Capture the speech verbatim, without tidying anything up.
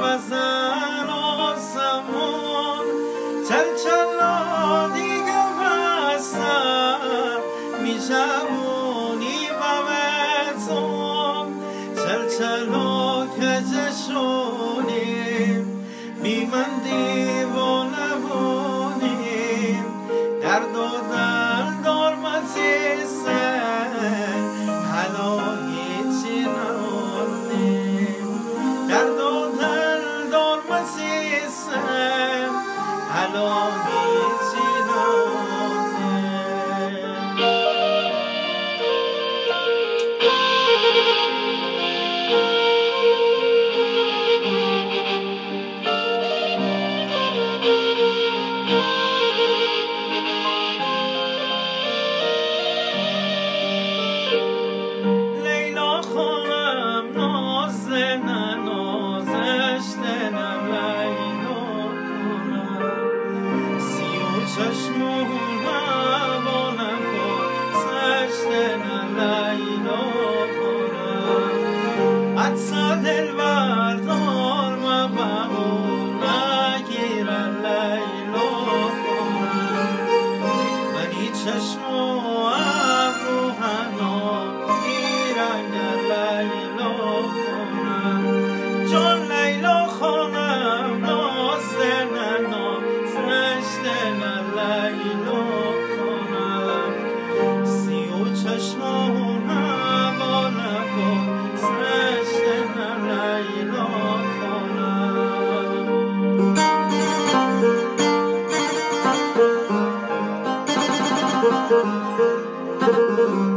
بزن آسمون چل چلا دیگه بستم میشمونی بمتون چل چلا کجشونیم بی من دیوانه بونیم درد و دل دارمتی سن حالا هیچی نمونیم درد و دل دارمتی سن حالا هیچی نمونیم چشمون هوا نکن سشته لیلا کنم عطسا دل بردار مبهون نگیرن لیلا کنم ولی چشم و ابرو هنا گیرن لیلا کنم جان لیلا خانم نازده ننا سشته لیلا کنم سی و چشمون هوا نکن سشته لیلا کنم